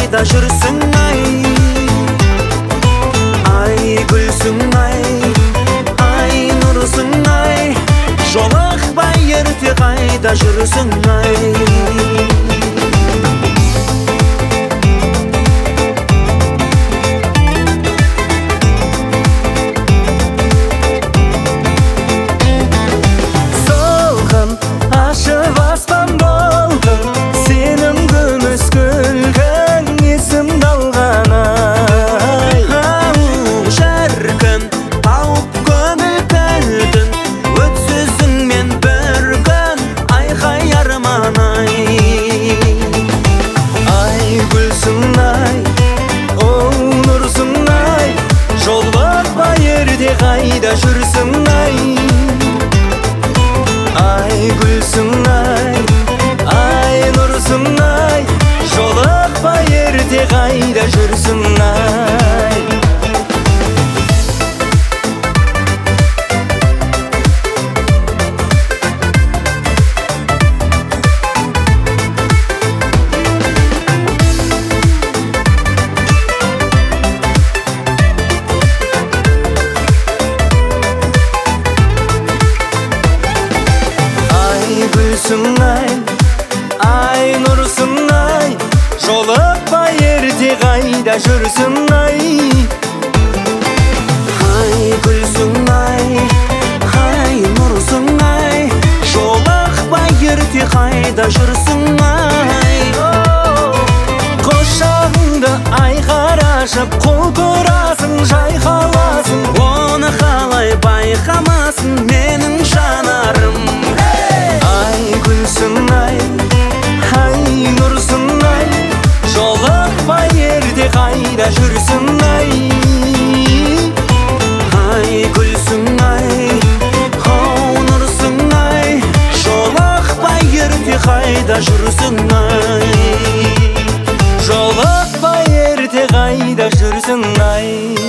қайда жүрсің ай? Ай гүлсің ай, ай нұрсың ай, жолықпай ерте қайда жүрсің ай? Қайда жүрсің ай? Ай гүлсің ай, ай нұрсың ай, жолықпай ерте қайда жүрсің ай? Гүлсің ай, ай нұрсың ай, жолықпай ерте қайда жүрсің ай? Ай гүлсің ай, ай нұрсың ай, жолықпай ерте қайда жүрсің ай? Құшағыңды айқара-жып құлпырасың, жайқаласың, оны қалай байқамасын менің жанарым? Гүлсің ай, ай нұрсың ай, жолықпай ерте қайда жүрсің ай? Ай гүлсің ай, ау нұрсың ай, жолықпай ерте қайда жүрсің ай? Жолықпай ерте қайда жүрсің ай?